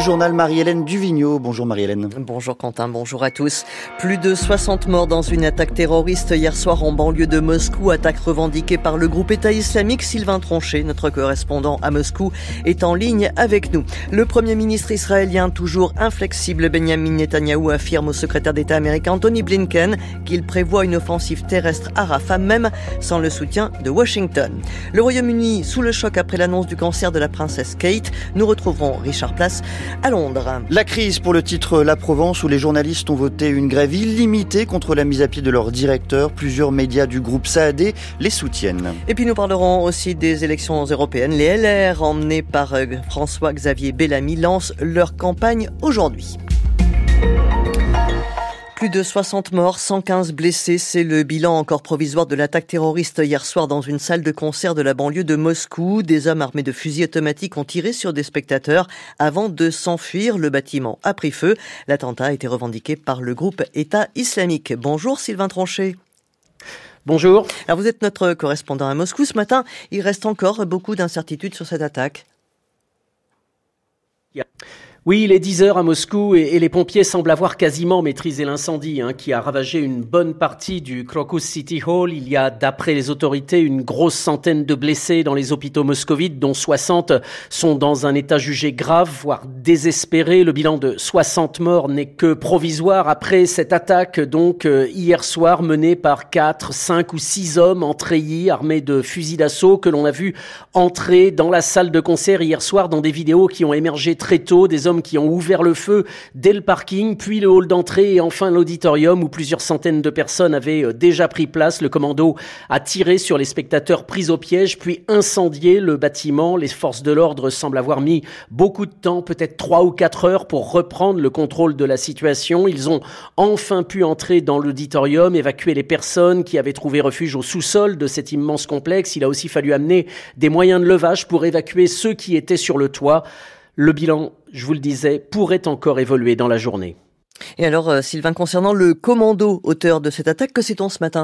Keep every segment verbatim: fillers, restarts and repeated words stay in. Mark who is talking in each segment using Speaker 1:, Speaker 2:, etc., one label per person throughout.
Speaker 1: journal Marie-Hélène Duvigneau. Bonjour Marie-Hélène.
Speaker 2: Bonjour Quentin, bonjour à tous. Plus de soixante morts dans une attaque terroriste hier soir en banlieue de Moscou. Attaque revendiquée par le groupe État islamique. Sylvain Tronchet, notre correspondant à Moscou, est en ligne avec nous. Le Premier ministre israélien, toujours inflexible, Benjamin Netanyahou, affirme au secrétaire d'État américain Tony Blinken qu'il prévoit une offensive terrestre à Rafah, même sans le soutien de Washington. Le Royaume-Uni sous le choc après l'annonce du cancer de la princesse Kate. Nous retrouverons Richard Place à Londres.
Speaker 1: La crise pour le titre La Provence, où les journalistes ont voté une grève illimitée contre la mise à pied de leur directeur. Plusieurs médias du groupe Saadé les soutiennent.
Speaker 2: Et puis nous parlerons aussi des élections européennes. Les L R, emmenés par François-Xavier Bellamy, lancent leur campagne aujourd'hui. Plus de soixante morts, cent quinze blessés, c'est le bilan encore provisoire de l'attaque terroriste hier soir dans une salle de concert de la banlieue de Moscou. Des hommes armés de fusils automatiques ont tiré sur des spectateurs avant de s'enfuir. Le bâtiment a pris feu. L'attentat a été revendiqué par le groupe État islamique. Bonjour Sylvain Tronchet.
Speaker 3: Bonjour.
Speaker 2: Alors vous êtes notre correspondant à Moscou ce matin. Il reste encore beaucoup d'incertitudes sur cette attaque.
Speaker 3: Yeah. Oui, il est dix heures à Moscou et, et les pompiers semblent avoir quasiment maîtrisé l'incendie hein, qui a ravagé une bonne partie du Crocus City Hall. Il y a, d'après les autorités, une grosse centaine de blessés dans les hôpitaux moscovites, dont soixante sont dans un état jugé grave, voire désespéré. Le bilan de soixante morts n'est que provisoire après cette attaque, donc euh, hier soir, menée par quatre, cinq ou six hommes en treillis, armés de fusils d'assaut, que l'on a vu entrer dans la salle de concert hier soir dans des vidéos qui ont émergé très tôt, des hommes qui ont ouvert le feu dès le parking, puis le hall d'entrée et enfin l'auditorium où plusieurs centaines de personnes avaient déjà pris place. Le commando a tiré sur les spectateurs pris au piège, puis incendié le bâtiment. Les forces de l'ordre semblent avoir mis beaucoup de temps, peut-être trois ou quatre heures, pour reprendre le contrôle de la situation. Ils ont enfin pu entrer dans l'auditorium, évacuer les personnes qui avaient trouvé refuge au sous-sol de cet immense complexe. Il a aussi fallu amener des moyens de levage pour évacuer ceux qui étaient sur le toit. Le bilan, je vous le disais, pourrait encore évoluer dans la journée.
Speaker 2: Et alors, euh, Sylvain, concernant le commando auteur de cette attaque, que sait-on ce matin ?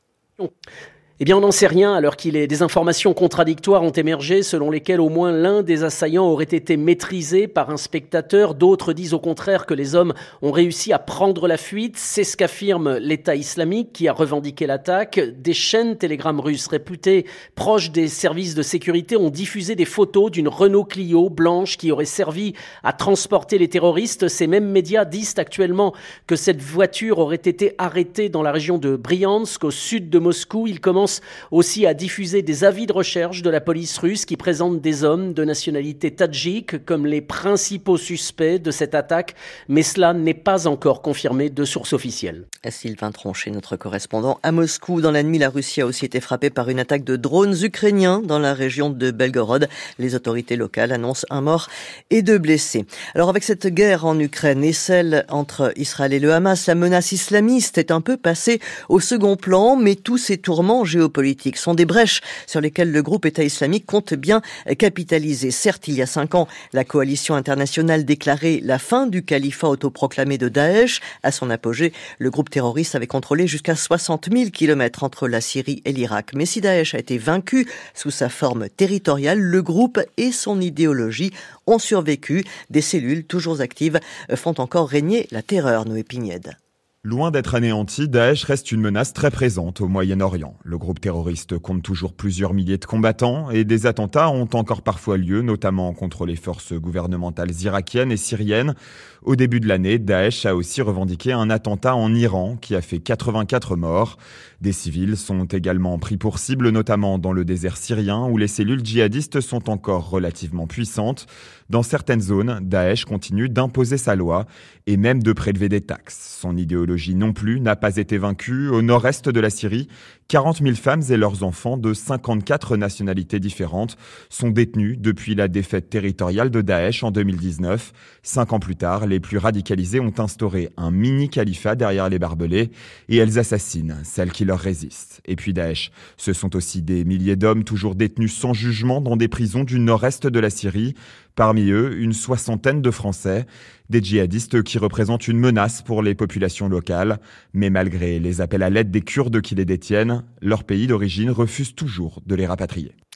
Speaker 3: Eh bien, on n'en sait rien, alors qu'il est des informations contradictoires ont émergé selon lesquelles au moins l'un des assaillants aurait été maîtrisé par un spectateur. D'autres disent au contraire que les hommes ont réussi à prendre la fuite. C'est ce qu'affirme l'État islamique qui a revendiqué l'attaque. Des chaînes Telegram russes réputées proches des services de sécurité ont diffusé des photos d'une Renault Clio blanche qui aurait servi à transporter les terroristes. Ces mêmes médias disent actuellement que cette voiture aurait été arrêtée dans la région de Bryansk, au sud de Moscou. Il commence aussi à diffuser des avis de recherche de la police russe qui présentent des hommes de nationalité tadjik comme les principaux suspects de cette attaque, mais cela n'est pas encore confirmé de sources officielles.
Speaker 2: Sylvain Tronchet, notre correspondant à Moscou. Dans la nuit, la Russie a aussi été frappée par une attaque de drones ukrainiens dans la région de Belgorod. Les autorités locales annoncent un mort et deux blessés. Alors avec cette guerre en Ukraine et celle entre Israël et le Hamas, la menace islamiste est un peu passée au second plan, mais tous ces tourments géopolitiques sont des brèches sur lesquelles le groupe État islamique compte bien capitaliser. Certes, il y a cinq ans, la coalition internationale déclarait la fin du califat autoproclamé de Daesh. À son apogée, le groupe terroriste avait contrôlé jusqu'à soixante mille kilomètres entre la Syrie et l'Irak. Mais si Daesh a été vaincu sous sa forme territoriale, le groupe et son idéologie ont survécu. Des cellules toujours actives font encore régner la terreur, Noé Pignède.
Speaker 4: Loin d'être anéanti, Daesh reste une menace très présente au Moyen-Orient. Le groupe terroriste compte toujours plusieurs milliers de combattants et des attentats ont encore parfois lieu, notamment contre les forces gouvernementales irakiennes et syriennes. Au début de l'année, Daesh a aussi revendiqué un attentat en Iran qui a fait quatre-vingt-quatre morts. Des civils sont également pris pour cible, notamment dans le désert syrien où les cellules djihadistes sont encore relativement puissantes. Dans certaines zones, Daesh continue d'imposer sa loi et même de prélever des taxes. Son idéologie non plus n'a pas été vaincue. Au nord-est de la Syrie, quarante mille femmes et leurs enfants de cinquante-quatre nationalités différentes sont détenus depuis la défaite territoriale de Daesh en deux mille dix-neuf. Cinq ans plus tard, les plus radicalisés ont instauré un mini-califat derrière les barbelés et elles assassinent celles qui leur résistent. Et puis Daesh, ce sont aussi des milliers d'hommes toujours détenus sans jugement dans des prisons du nord-est de la Syrie. Parmi eux, une soixantaine de Français, des djihadistes qui représentent une menace pour les populations locales. Mais malgré les appels à l'aide des Kurdes qui les détiennent, leur pays d'origine refuse toujours de les rapatrier.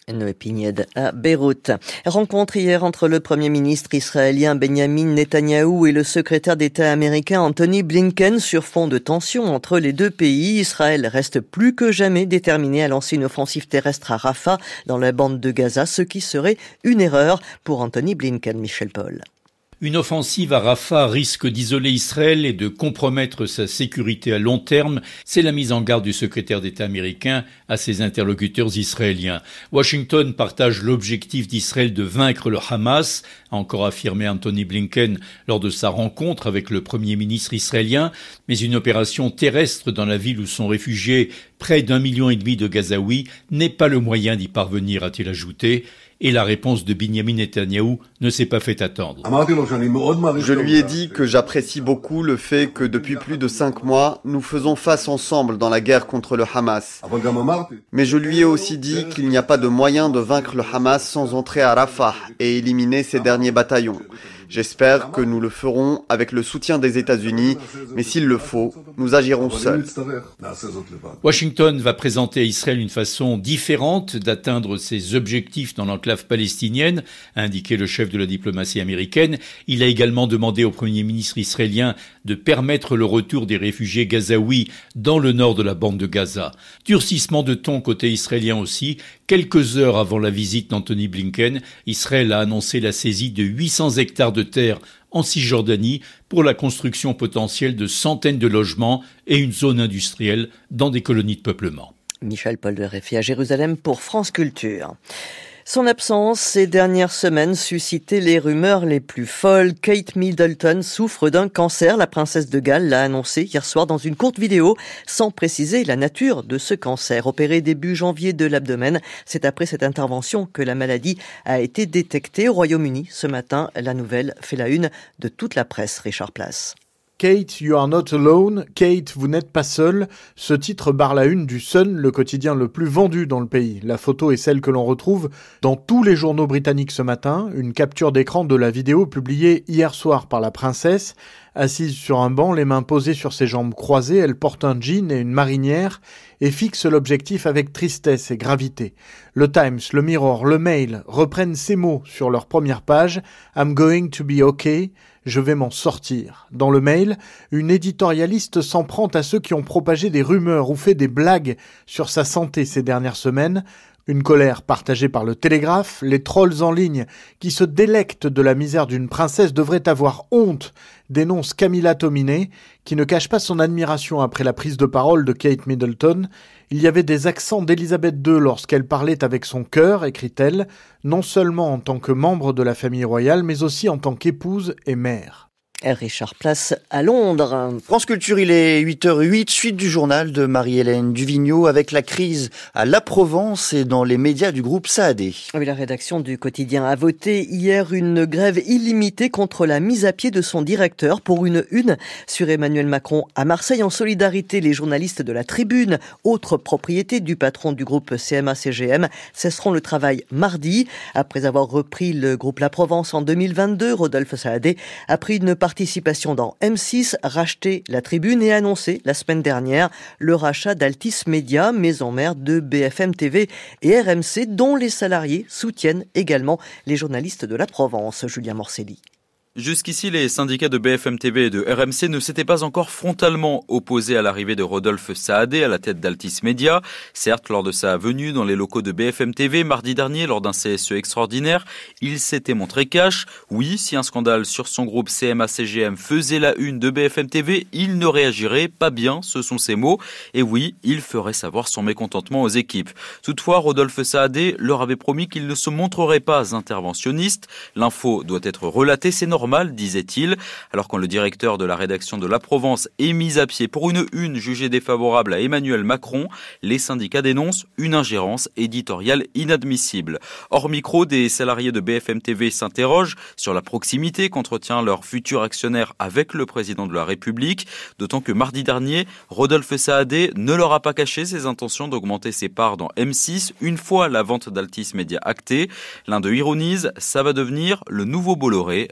Speaker 2: Noé Pignède à Beyrouth. Rencontre hier entre le Premier ministre israélien Benjamin Netanyahou et le secrétaire d'État américain Anthony Blinken sur fond de tension entre les deux pays. Israël reste plus que jamais déterminé à lancer une offensive terrestre à Rafah dans la bande de Gaza, ce qui serait une erreur pour Anthony Blinken. Michel Paul.
Speaker 5: Une offensive à Rafah risque d'isoler Israël et de compromettre sa sécurité à long terme. C'est la mise en garde du secrétaire d'État américain à ses interlocuteurs israéliens. Washington partage l'objectif d'Israël de vaincre le Hamas, a encore affirmé Anthony Blinken lors de sa rencontre avec le Premier ministre israélien. Mais une opération terrestre dans la ville où sont réfugiés près d'un million et demi de Gazaouis n'est pas le moyen d'y parvenir, a-t-il ajouté. Et la réponse de Benjamin Netanyahou ne s'est pas fait attendre.
Speaker 6: Je lui ai dit que j'apprécie beaucoup le fait que depuis plus de cinq mois, nous faisons face ensemble dans la guerre contre le Hamas. Mais je lui ai aussi dit qu'il n'y a pas de moyen de vaincre le Hamas sans entrer à Rafah et éliminer ses derniers bataillons. J'espère que nous le ferons avec le soutien des États-Unis, mais s'il le faut, nous agirons seuls.
Speaker 5: Washington va présenter à Israël une façon différente d'atteindre ses objectifs dans l'enclave palestinienne, a indiqué le chef de la diplomatie américaine. Il a également demandé au Premier ministre israélien de permettre le retour des réfugiés gazaouis dans le nord de la bande de Gaza. Durcissement de ton côté israélien aussi. Quelques heures avant la visite d'Anthony Blinken, Israël a annoncé la saisie de huit cents hectares de terre en Cisjordanie pour la construction potentielle de centaines de logements et une zone industrielle dans des colonies de peuplement.
Speaker 2: Michel Paul de Réfi à Jérusalem pour France Culture. Son absence ces dernières semaines suscitait les rumeurs les plus folles. Kate Middleton souffre d'un cancer. La princesse de Galles l'a annoncé hier soir dans une courte vidéo, sans préciser la nature de ce cancer. Opéré début janvier de l'abdomen, c'est après cette intervention que la maladie a été détectée au Royaume-Uni. Ce matin, la nouvelle fait la une de toute la presse. Richard Place.
Speaker 7: Kate, you are not alone. Kate, vous n'êtes pas seule. Ce titre barre la une du Sun, le quotidien le plus vendu dans le pays. La photo est celle que l'on retrouve dans tous les journaux britanniques ce matin. Une capture d'écran de la vidéo publiée hier soir par la princesse. Assise sur un banc, les mains posées sur ses jambes croisées, elle porte un jean et une marinière et fixe l'objectif avec tristesse et gravité. Le Times, le Mirror, le Mail reprennent ces mots sur leur première page. I'm going to be okay. Je vais m'en sortir. Dans le Mail, une éditorialiste s'en prend à ceux qui ont propagé des rumeurs ou fait des blagues sur sa santé ces dernières semaines. Une colère partagée par le Télégraphe. Les trolls en ligne qui se délectent de la misère d'une princesse devraient avoir honte, dénonce Camilla Tominey, qui ne cache pas son admiration après la prise de parole de Kate Middleton. Il y avait des accents d'Élisabeth deux lorsqu'elle parlait avec son cœur, écrit-elle, non seulement en tant que membre de la famille royale, mais aussi en tant qu'épouse et mère.
Speaker 2: Richard Place à Londres.
Speaker 1: France Culture, il est huit heures huit, suite du journal de Marie-Hélène Duvigneau avec la crise à La Provence et dans les médias du groupe Saadé.
Speaker 2: Oui, la rédaction du quotidien a voté hier une grève illimitée contre la mise à pied de son directeur pour une une sur Emmanuel Macron à Marseille. En solidarité, les journalistes de la Tribune, autre propriété du patron du groupe C M A C G M, cesseront le travail mardi. Après avoir repris le groupe La Provence en deux mille vingt-deux, Rodolphe Saadé a pris une partie participation dans M six, racheté la Tribune et annoncé la semaine dernière le rachat d'Altis Média, maison mère de B F M T V et R M C, dont les salariés soutiennent également les journalistes de la Provence. Julien Morcelli.
Speaker 8: Jusqu'ici, les syndicats de B F M T V et de R M C ne s'étaient pas encore frontalement opposés à l'arrivée de Rodolphe Saadé à la tête d'Altis Média. Certes, lors de sa venue dans les locaux de B F M T V mardi dernier, lors d'un C S E extraordinaire, il s'était montré cash. Oui, si un scandale sur son groupe C M A C G M faisait la une de B F M T V, il ne réagirait pas bien, ce sont ses mots. Et oui, il ferait savoir son mécontentement aux équipes. Toutefois, Rodolphe Saadé leur avait promis qu'il ne se montrerait pas interventionniste. L'info doit être relatée, c'est normal. Normal, disait-il. Alors quand le directeur de la rédaction de La Provence est mis à pied pour une une jugée défavorable à Emmanuel Macron, les syndicats dénoncent une ingérence éditoriale inadmissible. Hors micro, des salariés de B F M T V s'interrogent sur la proximité qu'entretient leur futur actionnaire avec le président de la République, d'autant que mardi dernier, Rodolphe Saadé ne leur a pas caché ses intentions d'augmenter ses parts dans M six une fois la vente d'Altis Média actée. L'un d'eux ironise, ça va devenir le nouveau Bolloré version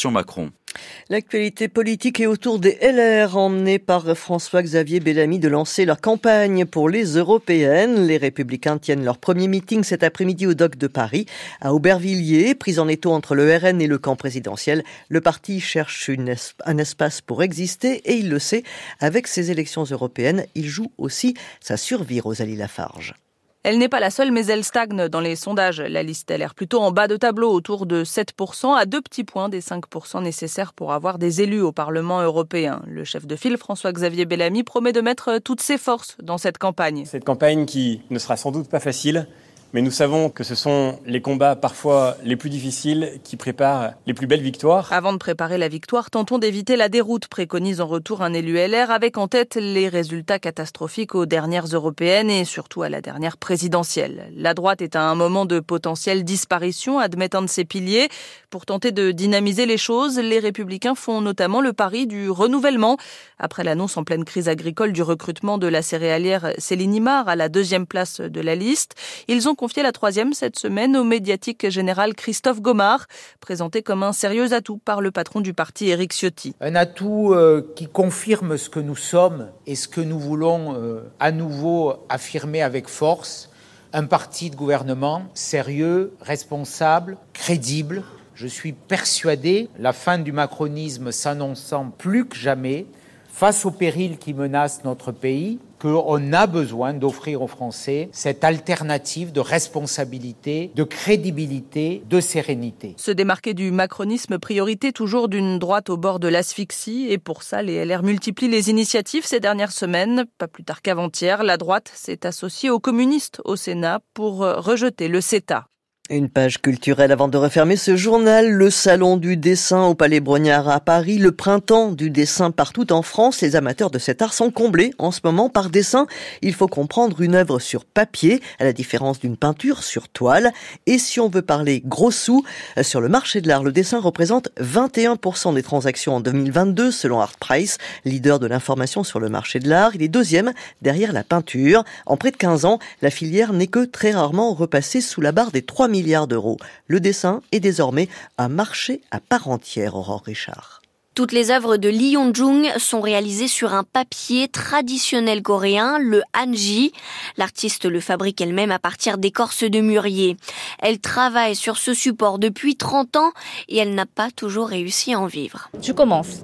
Speaker 8: l'administration Macron.
Speaker 2: L'actualité politique est autour des L R, emmenés par François-Xavier Bellamy de lancer leur campagne pour les européennes. Les Républicains tiennent leur premier meeting cet après-midi au Dock de Paris, à Aubervilliers. Pris en étau entre le R N et le camp présidentiel, le parti cherche une es- un espace pour exister et il le sait. Avec ces élections européennes, il joue aussi sa survie, Rosalie Lafarge.
Speaker 9: Elle n'est pas la seule, mais elle stagne dans les sondages. La liste a l'air plutôt en bas de tableau, autour de sept pour cent, à deux petits points des cinq pour cent nécessaires pour avoir des élus au Parlement européen. Le chef de file, François-Xavier Bellamy, promet de mettre toutes ses forces dans cette campagne.
Speaker 10: Cette campagne qui ne sera sans doute pas facile, mais nous savons que ce sont les combats parfois les plus difficiles qui préparent les plus belles victoires.
Speaker 9: Avant de préparer la victoire, tentons d'éviter la déroute, préconise en retour un élu L R, avec en tête les résultats catastrophiques aux dernières européennes et surtout à la dernière présidentielle. La droite est à un moment de potentielle disparition, admet un de ses piliers. Pour tenter de dynamiser les choses, les Républicains font notamment le pari du renouvellement. Après l'annonce en pleine crise agricole du recrutement de la céréalière Céline Imard à la deuxième place de la liste, ils ont confié la troisième cette semaine au médiatique général Christophe Gomard, présenté comme un sérieux atout par le patron du parti Éric Ciotti.
Speaker 11: Un atout euh, qui confirme ce que nous sommes et ce que nous voulons euh, à nouveau affirmer avec force. Un parti de gouvernement sérieux, responsable, crédible. Je suis persuadé, la fin du macronisme s'annonçant plus que jamais, face aux périls qui menacent notre pays, qu'on a besoin d'offrir aux Français cette alternative de responsabilité, de crédibilité, de sérénité.
Speaker 9: Se démarquer du macronisme, priorité toujours d'une droite au bord de l'asphyxie. Et pour ça, les L R multiplient les initiatives ces dernières semaines. Pas plus tard qu'avant-hier, la droite s'est associée aux communistes au Sénat pour rejeter le CETA.
Speaker 2: Une page culturelle avant de refermer ce journal. Le salon du dessin au Palais Brongniart à Paris, le printemps du dessin partout en France. Les amateurs de cet art sont comblés en ce moment par dessin. Il faut comprendre une œuvre sur papier, à la différence d'une peinture sur toile. Et si on veut parler gros sous, sur le marché de l'art, le dessin représente vingt et un pour cent des transactions en deux mille vingt-deux, selon ArtPrice, leader de l'information sur le marché de l'art. Il est deuxième derrière la peinture. En près de quinze ans, la filière n'est que très rarement repassée sous la barre des trois milliards d'euros. Le dessin est désormais un marché à part entière, Aurore Richard.
Speaker 12: Toutes les œuvres de Lee Yong-jung sont réalisées sur un papier traditionnel coréen, le hanji. L'artiste le fabrique elle-même à partir d'écorce de mûrier. Elle travaille sur ce support depuis trente ans et elle n'a pas toujours réussi à en vivre.
Speaker 13: Je commence.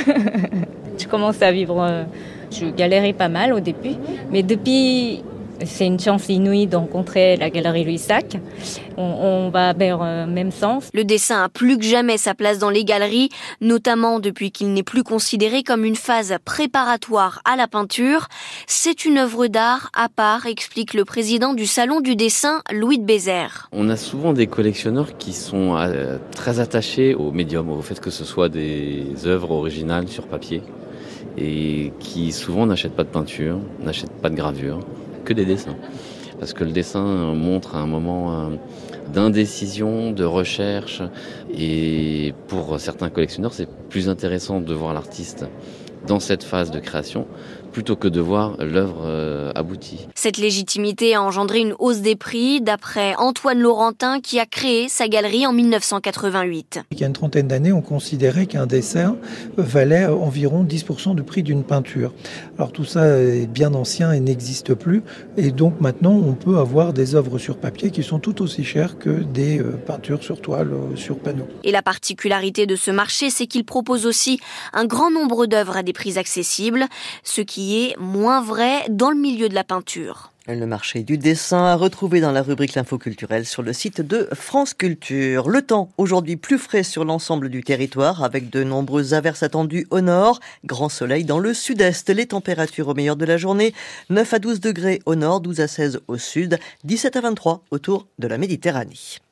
Speaker 13: Je commence à vivre. Je galérais pas mal au début, mais depuis... C'est une chance inouïe de rencontrer la galerie Louis Sac. On, on va vers le même sens.
Speaker 12: Le dessin a plus que jamais sa place dans les galeries, notamment depuis qu'il n'est plus considéré comme une phase préparatoire à la peinture. C'est une œuvre d'art à part, explique le président du Salon du dessin, Louis de Bézère.
Speaker 14: On a souvent des collectionneurs qui sont euh, très attachés au médium, au fait que ce soit des œuvres originales sur papier et qui souvent n'achètent pas de peinture, n'achètent pas de gravure, que des dessins. Parce que le dessin montre un moment d'indécision, de recherche. Et pour certains collectionneurs, c'est plus intéressant de voir l'artiste dans cette phase de création plutôt que de voir l'œuvre euh, aboutie.
Speaker 12: Cette légitimité a engendré une hausse des prix, d'après Antoine Laurentin, qui a créé sa galerie en mille neuf cent quatre-vingt-huit.
Speaker 15: Il y a une trentaine d'années, on considérait qu'un dessin valait environ dix pour cent du prix d'une peinture. Alors tout ça est bien ancien et n'existe plus. Et donc maintenant, on peut avoir des œuvres sur papier qui sont tout aussi chères que des peintures sur toile, sur panneau.
Speaker 12: Et la particularité de ce marché, c'est qu'il propose aussi un grand nombre d'œuvres à des prix accessibles, ce qui est moins vrai dans le milieu de la peinture.
Speaker 2: Le marché du dessin à retrouver dans la rubrique L'info culturelle sur le site de France Culture. Le temps aujourd'hui plus frais sur l'ensemble du territoire avec de nombreuses averses attendues au nord. Grand soleil dans le sud-est. Les températures au meilleur de la journée. neuf à douze degrés au nord, douze à seize au sud, dix-sept à vingt-trois autour de la Méditerranée.